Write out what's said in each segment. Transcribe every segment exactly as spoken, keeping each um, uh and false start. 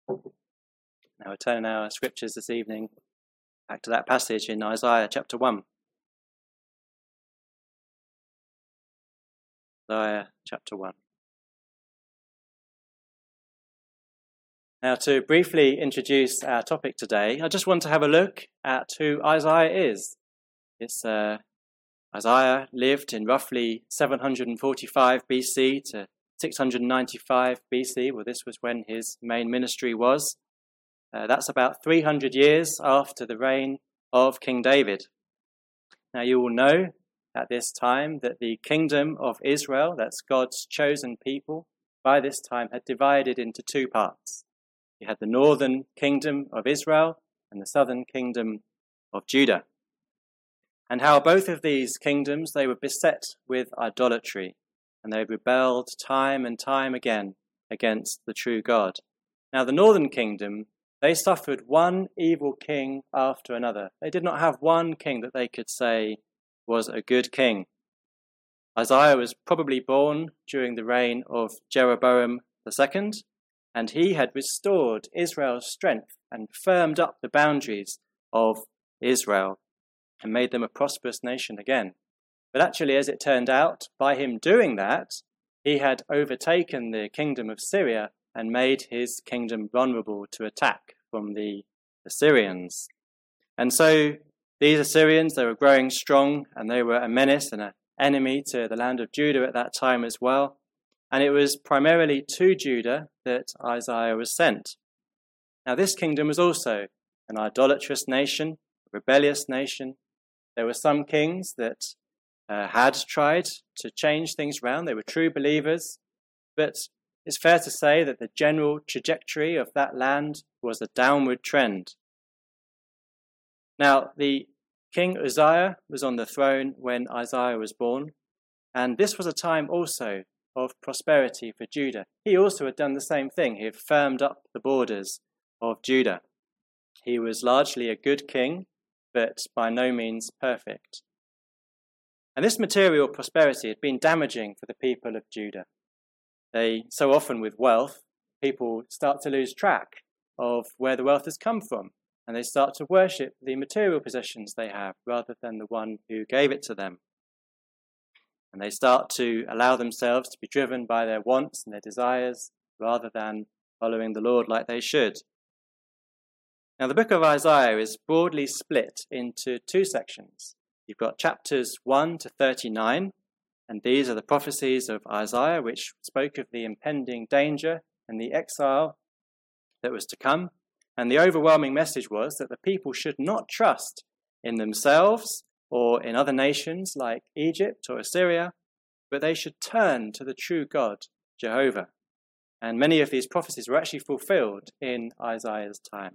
Now we're turning our scriptures this evening back to that passage in Isaiah chapter one. Isaiah chapter one. Now, to briefly introduce our topic today, I just want to have a look at who Isaiah is. It's, uh, Isaiah lived in roughly seven hundred forty-five B C to six hundred ninety-five B C. Well, this was when his main ministry was. Uh, that's about three hundred years after the reign of King David. Now, you will know at this time that the kingdom of Israel, that's God's chosen people, by this time had divided into two parts. You had the northern kingdom of Israel and the southern kingdom of Judah. And how both of these kingdoms, they were beset with idolatry, and they rebelled time and time again against the true God. Now, the northern kingdom, they suffered one evil king after another. They did not have one king that they could say was a good king. Isaiah was probably born during the reign of Jeroboam the second, and he had restored Israel's strength and firmed up the boundaries of Israel and made them a prosperous nation again. But actually, as it turned out, by him doing that, he had overtaken the kingdom of Syria and made his kingdom vulnerable to attack from the Assyrians. And so these Assyrians, they were growing strong, and they were a menace and an enemy to the land of Judah at that time as well. And it was primarily to Judah that Isaiah was sent. Now, this kingdom was also an idolatrous nation, a rebellious nation. There were some kings that uh, had tried to change things around. They were true believers, but it's fair to say that the general trajectory of that land was a downward trend. Now, the King Uzziah was on the throne when Isaiah was born, and this was a time also of prosperity for Judah. He also had done the same thing. He had firmed up the borders of Judah. He was largely a good king, but by no means perfect. And this material prosperity had been damaging for the people of Judah. They, so often with wealth, people start to lose track of where the wealth has come from, and they start to worship the material possessions they have rather than the one who gave it to them. And they start to allow themselves to be driven by their wants and their desires rather than following the Lord like they should. Now, the book of Isaiah is broadly split into two sections. You've got chapters one to thirty-nine, and these are the prophecies of Isaiah, which spoke of the impending danger and the exile that was to come. And the overwhelming message was that the people should not trust in themselves or in other nations like Egypt or Assyria, but they should turn to the true God, Jehovah. And many of these prophecies were actually fulfilled in Isaiah's time.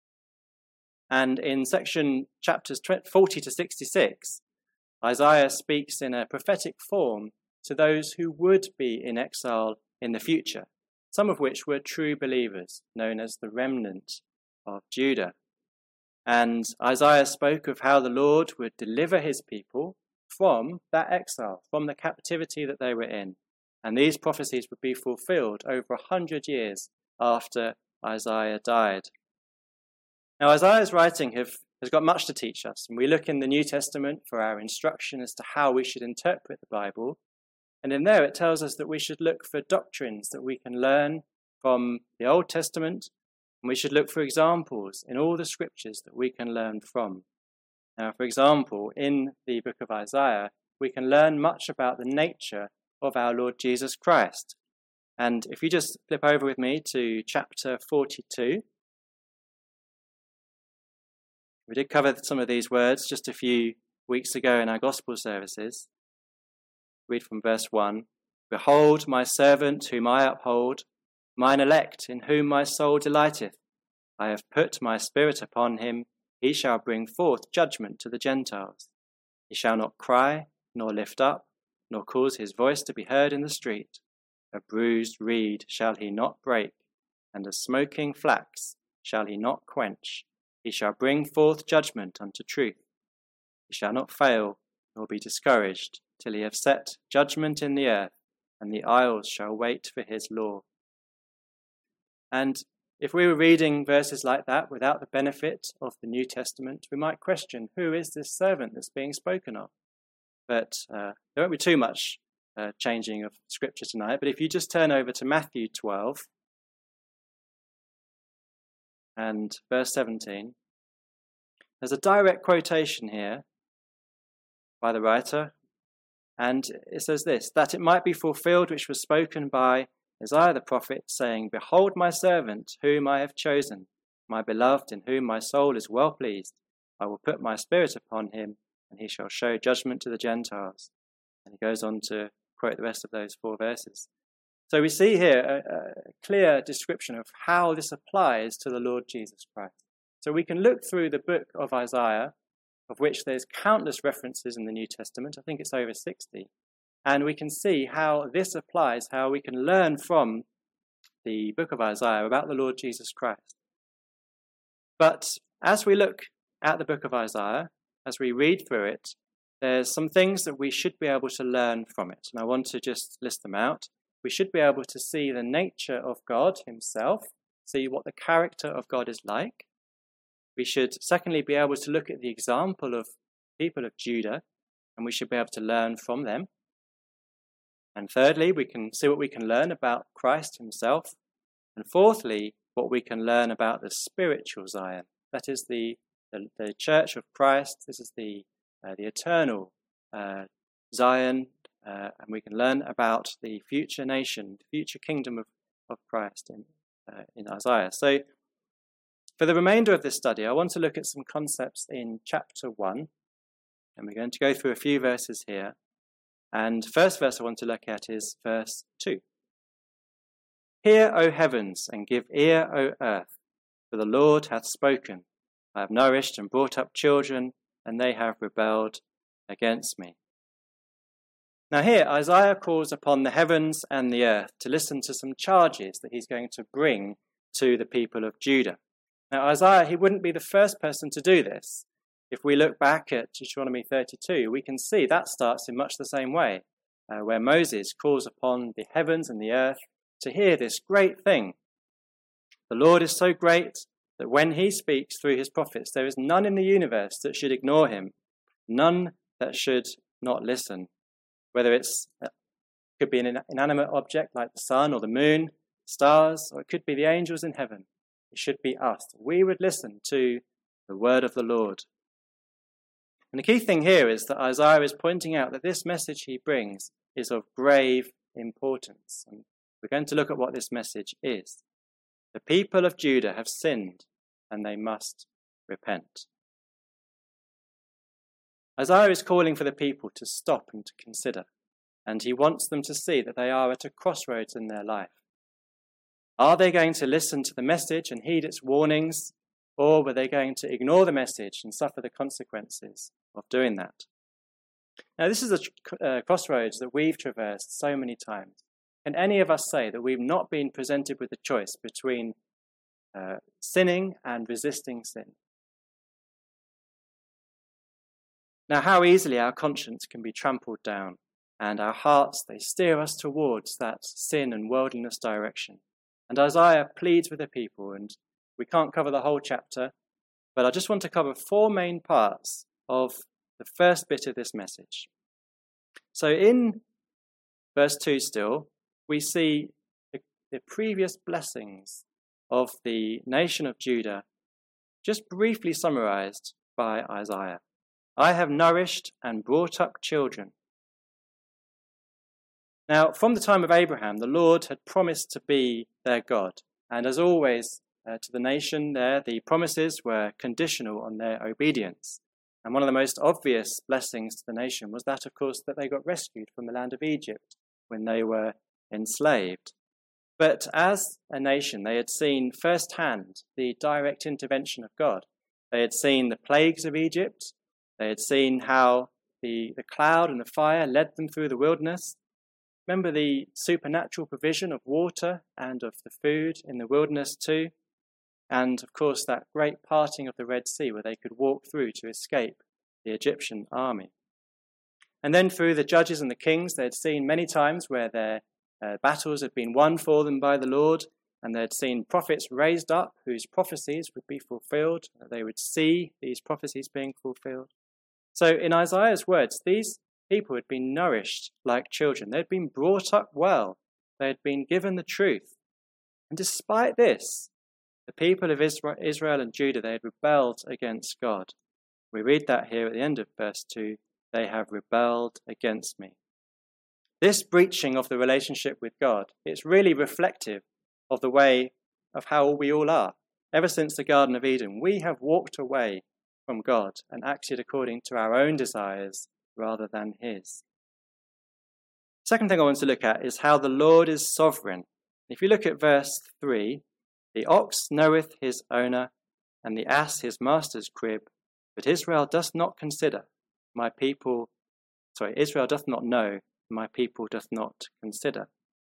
And in section chapters forty to sixty-six, Isaiah speaks in a prophetic form to those who would be in exile in the future, some of which were true believers, known as the remnant of Judah. And Isaiah spoke of how the Lord would deliver his people from that exile, from the captivity that they were in. And these prophecies would be fulfilled over a hundred years after Isaiah died. Now, Isaiah's writing have, has got much to teach us, and we look in the New Testament for our instruction as to how we should interpret the Bible. And in there it tells us that we should look for doctrines that we can learn from the Old Testament, and we should look for examples in all the scriptures that we can learn from. Now, for example, in the book of Isaiah, we can learn much about the nature of our Lord Jesus Christ. And if you just flip over with me to chapter forty-two, we did cover some of these words just a few weeks ago in our gospel services. Read from verse one. Behold, my servant whom I uphold, mine elect in whom my soul delighteth. I have put my spirit upon him. He shall bring forth judgment to the Gentiles. He shall not cry, nor lift up, nor cause his voice to be heard in the street. A bruised reed shall he not break, and a smoking flax shall he not quench. He shall bring forth judgment unto truth. He shall not fail, nor be discouraged, till he have set judgment in the earth, and the isles shall wait for his law. And if we were reading verses like that without the benefit of the New Testament, we might question, who is this servant that's being spoken of? But uh, there won't be too much uh, changing of scripture tonight. But if you just turn over to Matthew twelve and verse seventeen, there's a direct quotation here by the writer, and it says this, that it might be fulfilled which was spoken by Isaiah the prophet, saying, Behold my servant, whom I have chosen, my beloved, in whom my soul is well pleased. I will put my spirit upon him, and he shall show judgment to the Gentiles. And he goes on to quote the rest of those four verses. So we see here a, a clear description of how this applies to the Lord Jesus Christ. So we can look through the book of Isaiah, of which there's countless references in the New Testament. I think it's over sixty. And we can see how this applies, how we can learn from the book of Isaiah about the Lord Jesus Christ. But as we look at the book of Isaiah, as we read through it, there's some things that we should be able to learn from it. And I want to just list them out. We should be able to see the nature of God himself, see what the character of God is like. We should, secondly, be able to look at the example of people of Judah, and we should be able to learn from them. And thirdly, we can see what we can learn about Christ himself. And fourthly, what we can learn about the spiritual Zion. That is the, the, the church of Christ. This is the, uh, the eternal uh, Zion. Uh, and we can learn about the future nation, the future kingdom of, of Christ in, uh, in Isaiah. So for the remainder of this study, I want to look at some concepts in chapter one. And we're going to go through a few verses here. And the first verse I want to look at is verse two. Hear, O heavens, and give ear, O earth, for the Lord hath spoken. I have nourished and brought up children, and they have rebelled against me. Now here, Isaiah calls upon the heavens and the earth to listen to some charges that he's going to bring to the people of Judah. Now Isaiah, he wouldn't be the first person to do this. If we look back at Deuteronomy thirty-two, we can see that starts in much the same way, uh, where Moses calls upon the heavens and the earth to hear this great thing. The Lord is so great that when he speaks through his prophets, there is none in the universe that should ignore him, none that should not listen. Whether it's it could be an inanimate object like the sun or the moon, stars, or it could be the angels in heaven. It should be us. We would listen to the word of the Lord. And the key thing here is that Isaiah is pointing out that this message he brings is of grave importance. And we're going to look at what this message is. The people of Judah have sinned, and they must repent. Isaiah is calling for the people to stop and to consider, and he wants them to see that they are at a crossroads in their life. Are they going to listen to the message and heed its warnings, or were they going to ignore the message and suffer the consequences of doing that? Now, this is a uh, crossroads that we've traversed so many times. Can any of us say that we've not been presented with a choice between uh, sinning and resisting sin? Now, how easily our conscience can be trampled down, and our hearts, they steer us towards that sin and worldliness direction. And Isaiah pleads with the people, and we can't cover the whole chapter, but I just want to cover four main parts of the first bit of this message. So in verse two still, we see the, the previous blessings of the nation of Judah just briefly summarized by Isaiah. I have nourished and brought up children. Now, from the time of Abraham, the Lord had promised to be their God. And as always, uh, to the nation there, the promises were conditional on their obedience. And one of the most obvious blessings to the nation was that, of course, that they got rescued from the land of Egypt when they were enslaved. But as a nation, they had seen firsthand the direct intervention of God. They had seen the plagues of Egypt. They had seen how the, the cloud and the fire led them through the wilderness. Remember the supernatural provision of water and of the food in the wilderness too. And of course that great parting of the Red Sea where they could walk through to escape the Egyptian army. And then through the judges and the kings, they had seen many times where their uh, battles had been won for them by the Lord. and they'd seen prophets raised up whose prophecies would be fulfilled. They would see these prophecies being fulfilled. So in Isaiah's words, these people had been nourished like children. They'd been brought up well. They had been given the truth. And despite this, the people of Israel and Judah, they had rebelled against God. We read that here at the end of verse two, they have rebelled against me. This breaching of the relationship with God, it's really reflective of the way of how we all are. Ever since the Garden of Eden, we have walked away from God and acted according to our own desires rather than his. Second thing I want to look at is how the Lord is sovereign. If you look at verse three, the ox knoweth his owner, and the ass his master's crib, but Israel doth not consider, my people, sorry, Israel doth not know, my people doth not consider.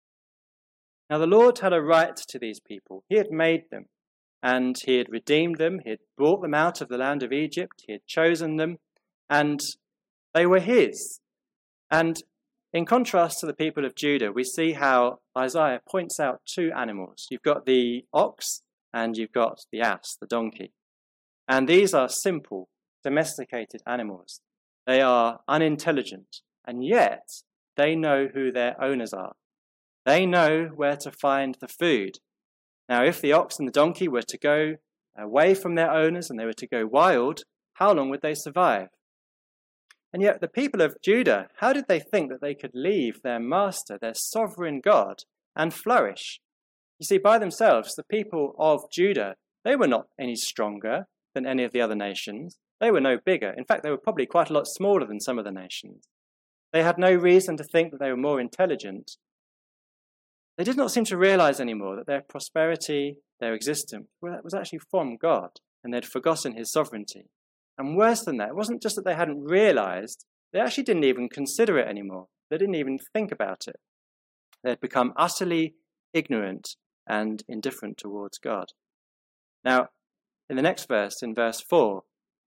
Now the Lord had a right to these people. He had made them, and he had redeemed them. He had brought them out of the land of Egypt. He had chosen them, and they were his. And in contrast to the people of Judah, we see how Isaiah points out two animals. You've got the ox and you've got the ass, the donkey. And these are simple, domesticated animals. They are unintelligent, and yet they know who their owners are. They know where to find the food. Now, if the ox and the donkey were to go away from their owners and they were to go wild, how long would they survive? And yet the people of Judah, how did they think that they could leave their master, their sovereign God, and flourish? You see, by themselves, the people of Judah, they were not any stronger than any of the other nations. They were no bigger. In fact, they were probably quite a lot smaller than some of the nations. They had no reason to think that they were more intelligent. They did not seem to realize anymore that their prosperity, their existence, was actually from God, and they'd forgotten his sovereignty. And worse than that, it wasn't just that they hadn't realized, they actually didn't even consider it anymore. They didn't even think about it. They had become utterly ignorant and indifferent towards God. Now, in the next verse, in verse four,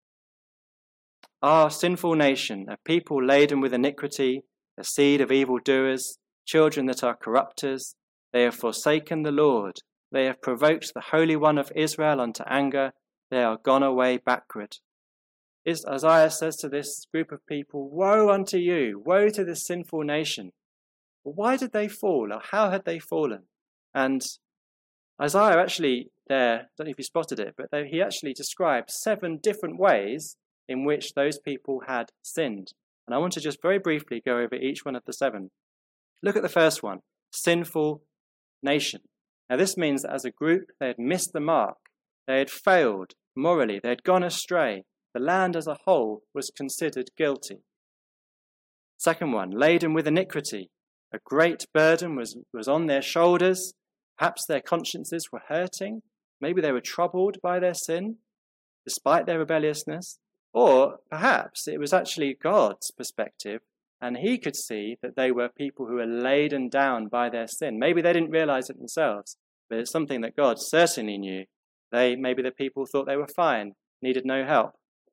our sinful nation, a people laden with iniquity, a seed of evildoers, children that are corrupters, they have forsaken the Lord. They have provoked the Holy One of Israel unto anger. They are gone away backward. Is Isaiah says to this group of people, woe unto you, woe to this sinful nation. Well, why did they fall, or how had they fallen? And Isaiah actually there, I don't know if you spotted it, but he actually describes seven different ways in which those people had sinned. And I want to just very briefly go over each one of the seven. Look at the first one, sinful nation. Now this means that as a group they had missed the mark. They had failed morally. They had gone astray. The land as a whole was considered guilty. Second one, laden with iniquity. A great burden was, was on their shoulders. Perhaps their consciences were hurting. Maybe they were troubled by their sin, despite their rebelliousness. Or perhaps it was actually God's perspective, and he could see that they were people who were laden down by their sin. Maybe they didn't realize it themselves, but it's something that God certainly knew. They, maybe the people thought they were fine, needed no help,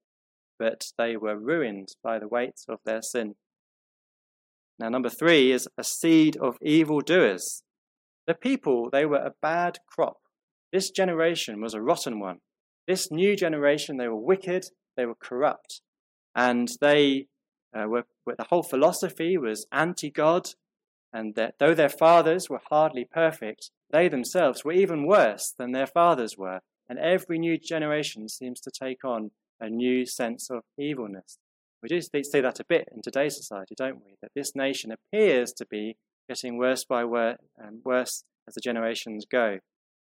but they were ruined by the weight of their sin. Now, number three is a seed of evildoers. The people, they were a bad crop. This generation was a rotten one. This new generation, they were wicked, they were corrupt, and they uh, were, were, the whole philosophy was anti-God, and that though their fathers were hardly perfect, they themselves were even worse than their fathers were, and every new generation seems to take on a new sense of evilness. We do see that a bit in today's society, don't we? That this nation appears to be getting worse by worse and worse as the generations go.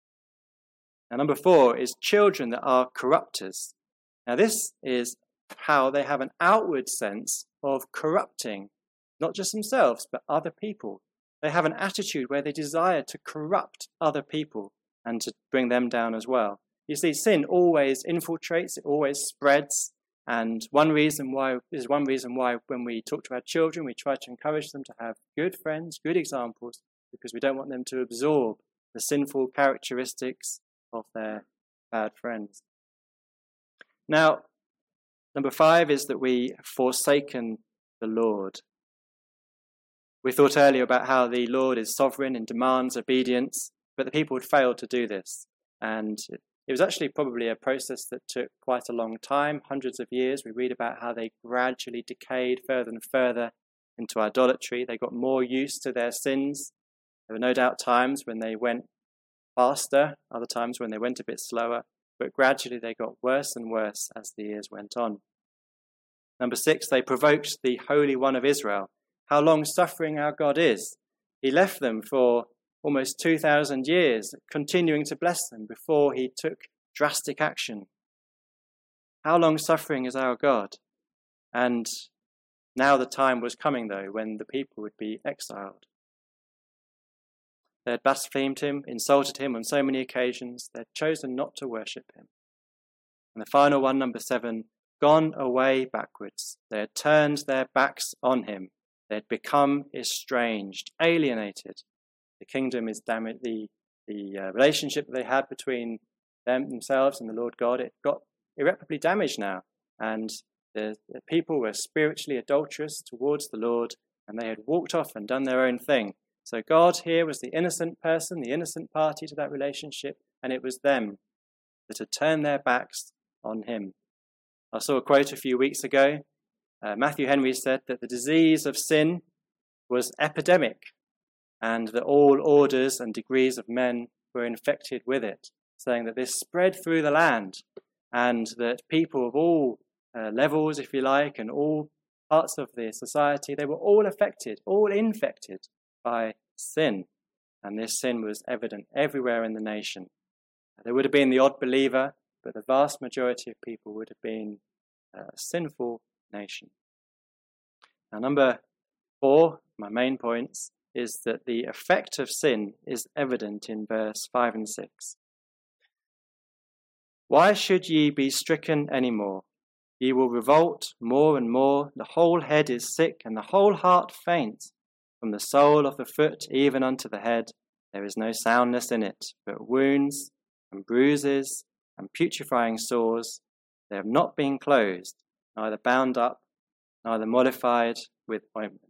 Now, number four is children that are corrupters. Now, this is how they have an outward sense of corrupting, not just themselves, but other people. They have an attitude where they desire to corrupt other people and to bring them down as well. You see, sin always infiltrates, it always spreads. And one reason why is one reason why when we talk to our children, we try to encourage them to have good friends, good examples, because we don't want them to absorb the sinful characteristics of their bad friends. Now, number five is that we have forsaken the Lord. We thought earlier about how the Lord is sovereign and demands obedience, but the people had failed to do this. And it was actually probably a process that took quite a long time, hundreds of years. We read about how they gradually decayed further and further into idolatry. They got more used to their sins. There were no doubt times when they went faster, other times when they went a bit slower, but gradually they got worse and worse as the years went on. Number six, they provoked the Holy One of Israel. How long-suffering our God is. He left them for almost two thousand years, continuing to bless them before he took drastic action. How long-suffering is our God? And now the time was coming, though, when the people would be exiled. They had blasphemed him, insulted him on so many occasions. They had chosen not to worship him. And the final one, number seven, gone away backwards. They had turned their backs on him. They had become estranged, alienated. The kingdom is damaged. The, the uh, relationship that they had between them themselves and the Lord God, it got irreparably damaged now. And the, the people were spiritually adulterous towards the Lord, and they had walked off and done their own thing. So God here was the innocent person, the innocent party to that relationship, and it was them that had turned their backs on him. I saw a quote a few weeks ago. Uh, Matthew Henry said that the disease of sin was epidemic, and that all orders and degrees of men were infected with it, saying that this spread through the land, and that people of all uh, levels, if you like, and all parts of the society, they were all affected, all infected by sin. And this sin was evident everywhere in the nation. There would have been the odd believer, but the vast majority of people would have been a sinful nation. Now, number four, my main points, is that the effect of sin is evident in verse five and six. Why should ye be stricken any more? Ye will revolt more and more. The whole head is sick, and the whole heart faint. From the sole of the foot even unto the head, there is no soundness in it, but wounds and bruises and putrefying sores. They have not been closed, neither bound up, neither mollified with ointment.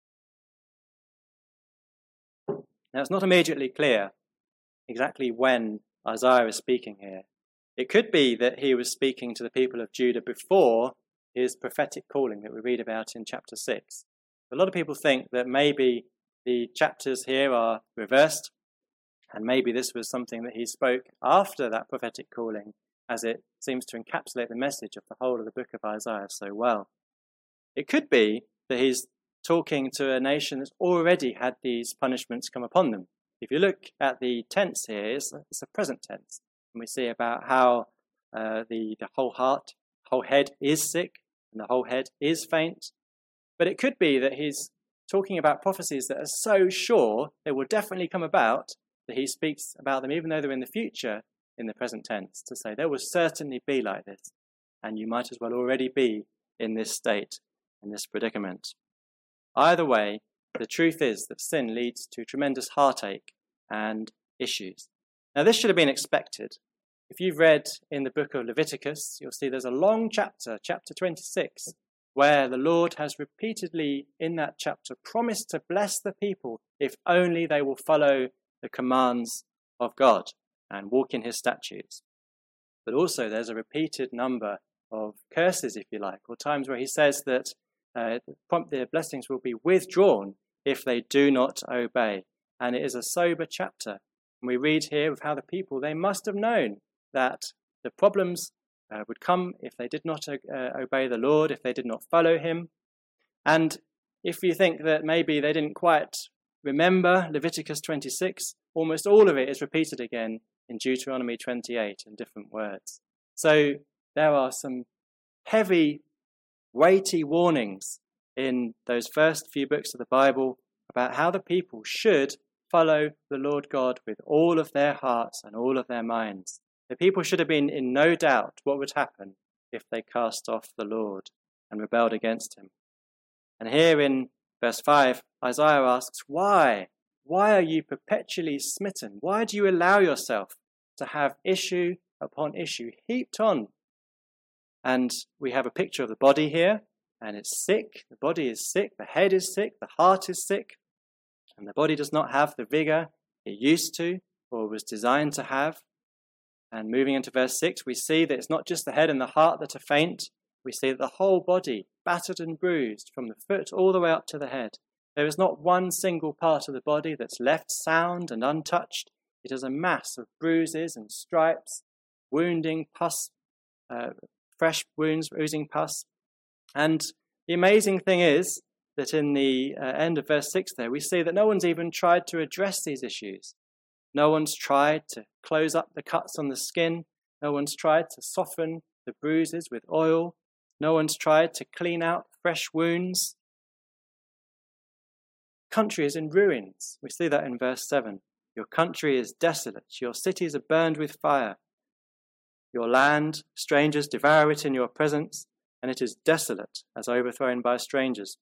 Now, it's not immediately clear exactly when Isaiah is speaking here. It could be that he was speaking to the people of Judah before his prophetic calling that we read about in chapter six. A lot of people think that maybe the chapters here are reversed, and maybe this was something that he spoke after that prophetic calling, as it seems to encapsulate the message of the whole of the book of Isaiah so well. It could be that he's talking to a nation that's already had these punishments come upon them. If you look at the tense here, it's a, it's a present tense, and we see about how uh, the, the whole heart, whole head is sick, and the whole head is faint. But it could be that he's talking about prophecies that are so sure they will definitely come about that he speaks about them, even though they're in the future, in the present tense, to say there will certainly be like this, and you might as well already be in this state, in this predicament. Either way, the truth is that sin leads to tremendous heartache and issues. Now, this should have been expected. If you've read in the book of Leviticus, you'll see there's a long chapter, chapter twenty-six, where the Lord has repeatedly in that chapter promised to bless the people if only they will follow the commands of God and walk in his statutes. But also there's a repeated number of curses, if you like, or times where he says that uh, the blessings will be withdrawn if they do not obey. And it is a sober chapter. And we read here of how the people, they must have known that the problems Uh, would come if they did not uh, obey the Lord, if they did not follow him. And if you think that maybe they didn't quite remember Leviticus twenty-six, almost all of it is repeated again in Deuteronomy twenty-eight in different words. So there are some heavy, weighty warnings in those first few books of the Bible about how the people should follow the Lord God with all of their hearts and all of their minds. The people should have been in no doubt what would happen if they cast off the Lord and rebelled against him. And here in verse five, Isaiah asks, why? Why are you perpetually smitten? Why do you allow yourself to have issue upon issue heaped on? And we have a picture of the body here, and it's sick. The body is sick, the head is sick, the heart is sick, and the body does not have the vigor it used to. or was designed to have. And moving into verse six, we see that it's not just the head and the heart that are faint. We see that the whole body, battered and bruised from the foot all the way up to the head. There is not one single part of the body that's left sound and untouched. It is a mass of bruises and stripes, wounding, pus, uh, fresh wounds, oozing pus. And the amazing thing is that in the uh, end of verse six there, we see that no one's even tried to address these issues. No one's tried to close up the cuts on the skin. No one's tried to soften the bruises with oil. No one's tried to clean out fresh wounds. The country is in ruins. We see that in verse seven. Your country is desolate. Your cities are burned with fire. Your land, strangers devour it in your presence, and it is desolate as overthrown by strangers.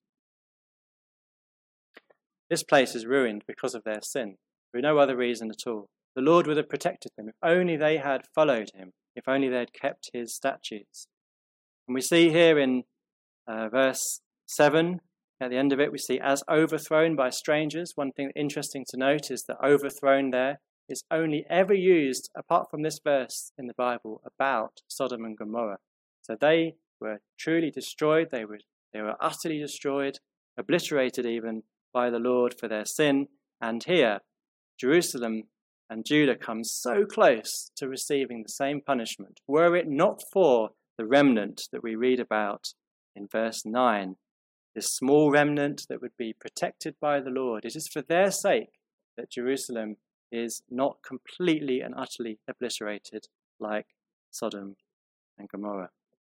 This place is ruined because of their sin, for no other reason at all. The Lord would have protected them if only they had followed him, if only they had kept his statutes. And we see here in uh, verse seven, at the end of it, we see as overthrown by strangers. One thing interesting to note is that overthrown there is only ever used, apart from this verse in the Bible, about Sodom and Gomorrah. So they were truly destroyed. They were, they were utterly destroyed, obliterated even by the Lord for their sin. And here, Jerusalem and Judah come so close to receiving the same punishment, were it not for the remnant that we read about in verse nine. This small remnant that would be protected by the Lord. It is for their sake that Jerusalem is not completely and utterly obliterated like Sodom and Gomorrah.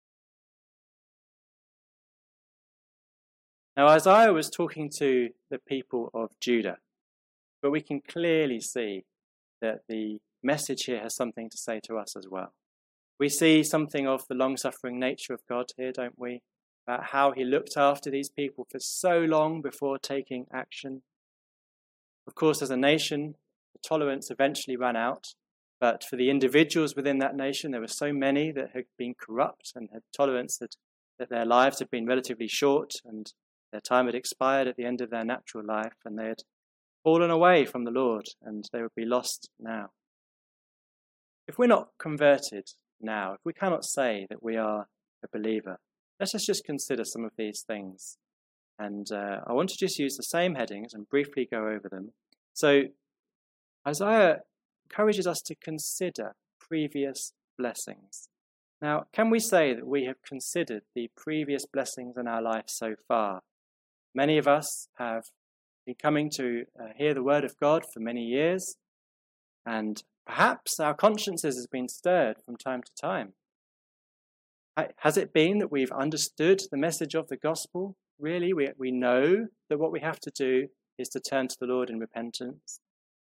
Now, Isaiah was talking to the people of Judah, but we can clearly see that the message here has something to say to us as well. We see something of the long-suffering nature of God here, don't we? About how he looked after these people for so long before taking action. Of course, as a nation, the tolerance eventually ran out, but for the individuals within that nation, there were so many that had been corrupt and had tolerance that, that their lives had been relatively short and their time had expired at the end of their natural life, and they had fallen away from the Lord, and they would be lost now. If we're not converted now, if we cannot say that we are a believer, let us just consider some of these things. And uh, I want to just use the same headings and briefly go over them. So Isaiah encourages us to consider previous blessings. Now, can we say that we have considered the previous blessings in our life so far? Many of us have been coming to uh, hear the word of God for many years, and perhaps our consciences have been stirred from time to time. Has it been that we've understood the message of the gospel? Really, we, we know that what we have to do is to turn to the Lord in repentance.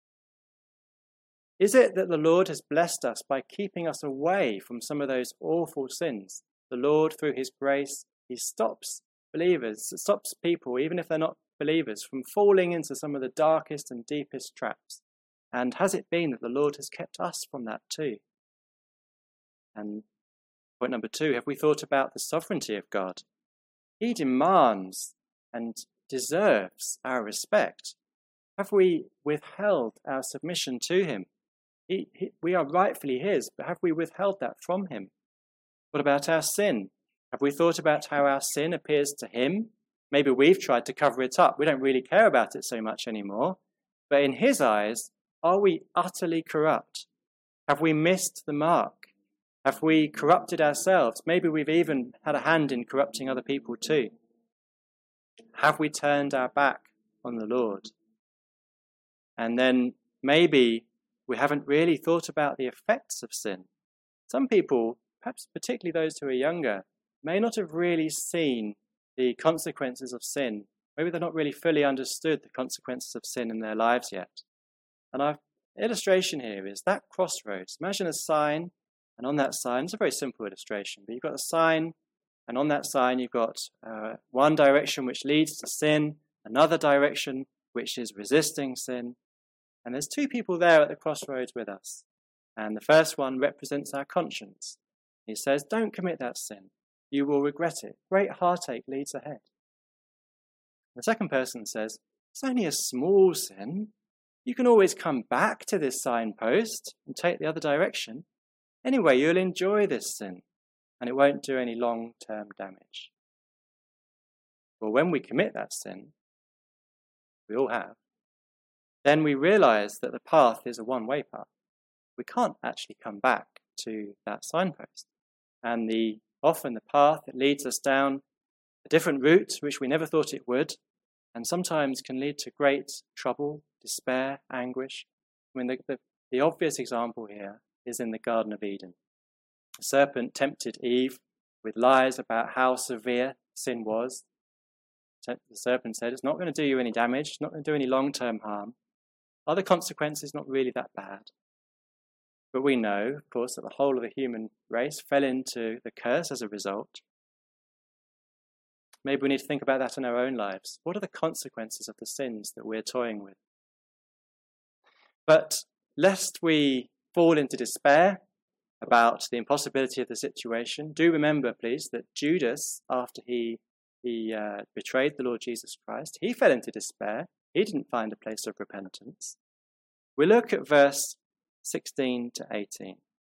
Is it that the Lord has blessed us by keeping us away from some of those awful sins? The Lord, through his grace, he stops believers, stops people, even if they're not believers, from falling into some of the darkest and deepest traps. And has it been that the Lord has kept us from that too? And point number two, have we thought about the sovereignty of God? He demands and deserves our respect. Have we withheld our submission to him? He, he, we are rightfully his, but have we withheld that from him? What about our sin? Have we thought about how our sin appears to him? Maybe we've tried to cover it up. We don't really care about it so much anymore. But in his eyes, are we utterly corrupt? Have we missed the mark? Have we corrupted ourselves? Maybe we've even had a hand in corrupting other people too. Have we turned our back on the Lord? And then maybe we haven't really thought about the effects of sin. Some people, perhaps particularly those who are younger, may not have really seen the consequences of sin. Maybe they've not really fully understood the consequences of sin in their lives yet. And our illustration here is that crossroads. Imagine a sign, and on that sign, it's a very simple illustration, but you've got a sign, and on that sign you've got uh, one direction which leads to sin, another direction which is resisting sin. And there's two people there at the crossroads with us. And the first one represents our conscience. He says, don't commit that sin. You will regret it. Great heartache leads ahead. The second person says, it's only a small sin. You can always come back to this signpost and take the other direction. Anyway, you'll enjoy this sin, and it won't do any long-term damage. Well, when we commit that sin, we all have, then we realize that the path is a one-way path. We can't actually come back to that signpost. And the often the path that leads us down a different route, which we never thought it would, and sometimes can lead to great trouble, despair, anguish. I mean, the, the, the obvious example here is in the Garden of Eden. The serpent tempted Eve with lies about how severe sin was. The serpent said, it's not going to do you any damage, it's not going to do any long-term harm. Are the consequences not really that bad? But we know, of course, that the whole of the human race fell into the curse as a result. Maybe we need to think about that in our own lives. What are the consequences of the sins that we're toying with? But lest we fall into despair about the impossibility of the situation, do remember, please, that Judas, after he, he uh, betrayed the Lord Jesus Christ, he fell into despair. He didn't find a place of repentance. We look at verse sixteen to eighteen.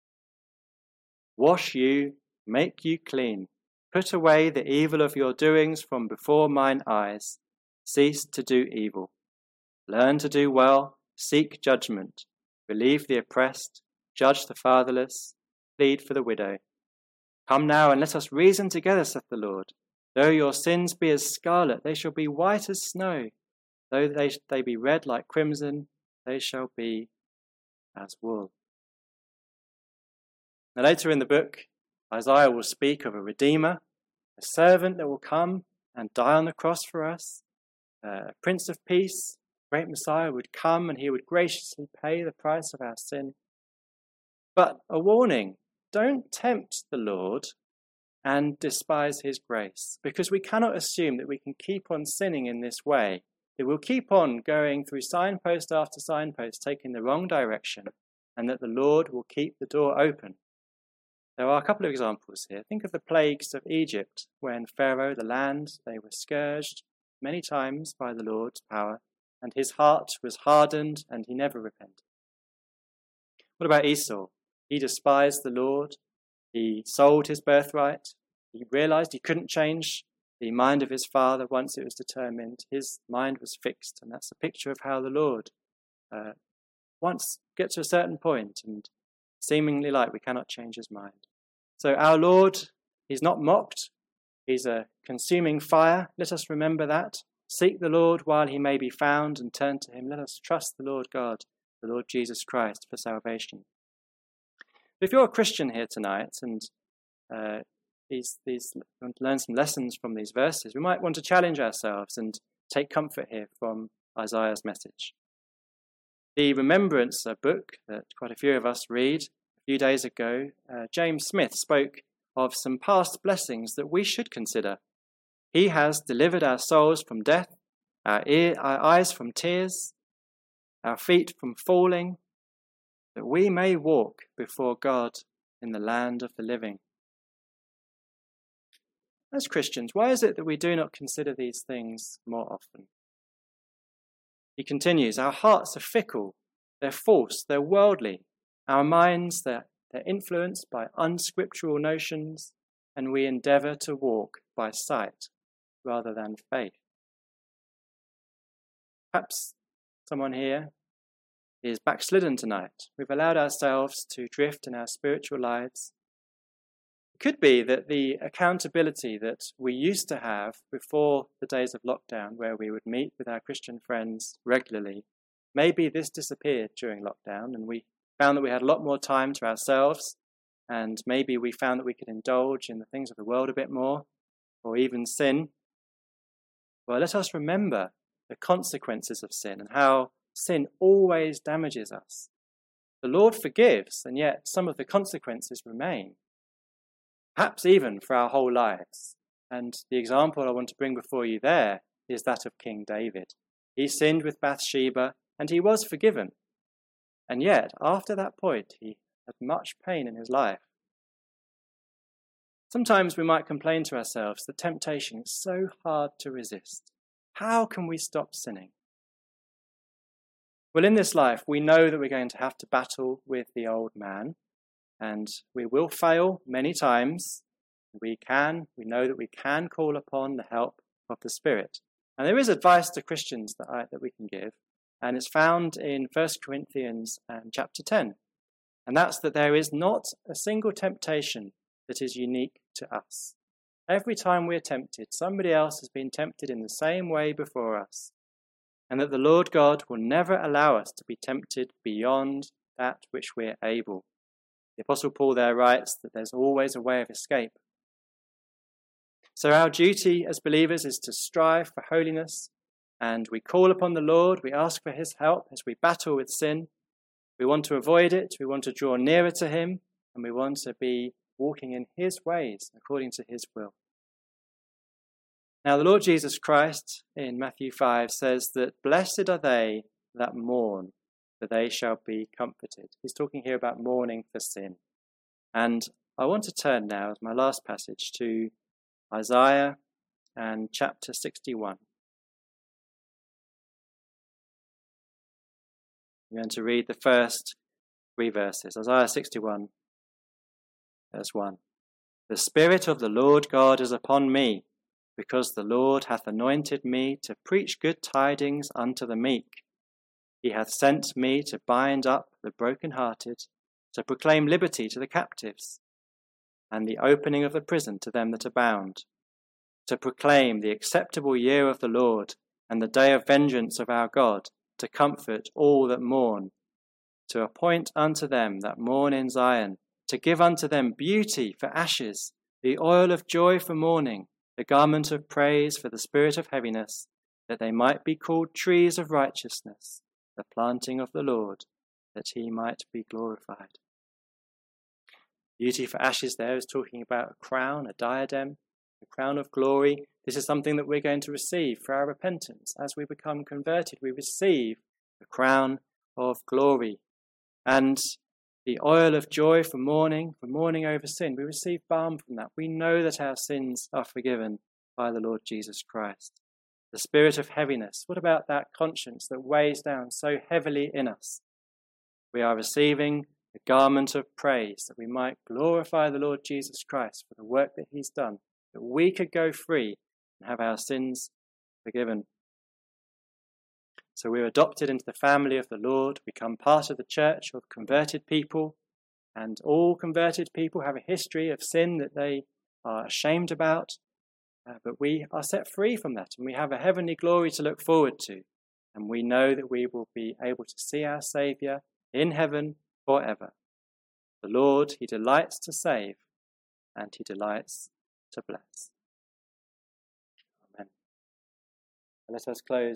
Wash you, make you clean. Put away the evil of your doings from before mine eyes. Cease to do evil. Learn to do well. Seek judgment. Relieve the oppressed. Judge the fatherless. Plead for the widow. Come now and let us reason together, saith the Lord. Though your sins be as scarlet, they shall be white as snow. Though they, they be red like crimson, they shall be as wool. Now later in the book, Isaiah will speak of a redeemer, a servant that will come and die on the cross for us, a Prince of Peace, great Messiah would come and he would graciously pay the price of our sin. But a warning, don't tempt the Lord and despise his grace, because we cannot assume that we can keep on sinning in this way. It will keep on going through signpost after signpost, taking the wrong direction, and that the Lord will keep the door open. There are a couple of examples here. Think of the plagues of Egypt, when Pharaoh, the land, they were scourged many times by the Lord's power, and his heart was hardened, and he never repented. What about Esau? He despised the Lord. He sold his birthright. He realized he couldn't change the mind of his father once it was determined. His mind was fixed, and that's a picture of how the Lord uh, once gets to a certain point and seemingly like we cannot change his mind. So our Lord, he's not mocked. He's a consuming fire. Let us remember that. Seek the Lord while he may be found and turn to him. Let us trust the Lord God, the Lord Jesus Christ, for salvation. If you're a Christian here tonight and uh, these, these want to learn some lessons from these verses, we might want to challenge ourselves and take comfort here from Isaiah's message. The Remembrance book that quite a few of us read a few days ago, uh, James Smith spoke of some past blessings that we should consider. He has delivered our souls from death, our, ear, our eyes from tears, our feet from falling, that we may walk before God in the land of the living. As Christians, why is it that we do not consider these things more often? He continues, our hearts are fickle, they're false, they're worldly. Our minds, they're, they're influenced by unscriptural notions, and we endeavour to walk by sight rather than faith. Perhaps someone here is backslidden tonight. We've allowed ourselves to drift in our spiritual lives. It could be that the accountability that we used to have before the days of lockdown, where we would meet with our Christian friends regularly, maybe this disappeared during lockdown and we found that we had a lot more time to ourselves, and maybe we found that we could indulge in the things of the world a bit more, or even sin. Well, let us remember the consequences of sin and how sin always damages us. The Lord forgives, and yet some of the consequences remain, perhaps even for our whole lives. And the example I want to bring before you there is that of King David. He sinned with Bathsheba, and he was forgiven. And yet, after that point, he had much pain in his life. Sometimes we might complain to ourselves that temptation is so hard to resist. How can we stop sinning? Well, in this life, we know that we're going to have to battle with the old man, and we will fail many times. We can, we know that we can call upon the help of the Spirit. And there is advice to Christians that, I, that we can give, and it's found in First Corinthians um, chapter ten. And that's that there is not a single temptation that is unique to us. Every time we're tempted, somebody else has been tempted in the same way before us. And that the Lord God will never allow us to be tempted beyond that which we're able. The Apostle Paul there writes that there's always a way of escape. So our duty as believers is to strive for holiness, and we call upon the Lord, we ask for his help as we battle with sin. We want to avoid it, we want to draw nearer to him, and we want to be walking in his ways according to his will. Now the Lord Jesus Christ in Matthew five says that blessed are they that mourn, for they shall be comforted. He's talking here about mourning for sin. And I want to turn now, as my last passage, to Isaiah and chapter sixty-one. I'm going to read the first three verses. Isaiah sixty-one, verse one. The Spirit of the Lord God is upon me, because the Lord hath anointed me to preach good tidings unto the meek. He hath sent me to bind up the brokenhearted, to proclaim liberty to the captives, and the opening of the prison to them that are bound, to proclaim the acceptable year of the Lord, and the day of vengeance of our God, to comfort all that mourn, to appoint unto them that mourn in Zion, to give unto them beauty for ashes, the oil of joy for mourning, the garment of praise for the spirit of heaviness, that they might be called trees of righteousness, the planting of the Lord, that he might be glorified. Beauty for ashes there is talking about a crown, a diadem, a crown of glory. This is something that we're going to receive for our repentance. As we become converted, we receive the crown of glory. And the oil of joy for mourning, for mourning over sin, we receive balm from that. We know that our sins are forgiven by the Lord Jesus Christ. The spirit of heaviness, what about that conscience that weighs down so heavily in us? We are receiving the garment of praise, that we might glorify the Lord Jesus Christ for the work that he's done, that we could go free and have our sins forgiven. So we're adopted into the family of the Lord, become part of the church of converted people, and all converted people have a history of sin that they are ashamed about, uh, but we are set free from that, and we have a heavenly glory to look forward to, and we know that we will be able to see our Saviour in heaven forever. The Lord, he delights to save, and he delights to bless. Amen. Let us close